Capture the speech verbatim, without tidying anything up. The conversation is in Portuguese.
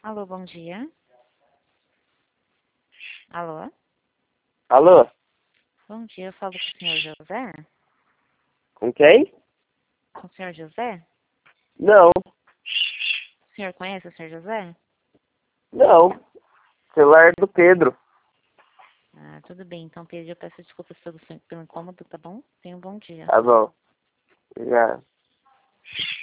Alô, bom dia. Alô? Alô? Bom dia, eu falo com o senhor José? Com quem? Com o senhor José? Não, O senhor conhece o senhor José? não. Celular do Pedro. Ah, tudo bem. Então, Pedro, eu peço desculpas pelo, seu- pelo incômodo, tá bom? Tenha um bom dia. Tá bom. Já.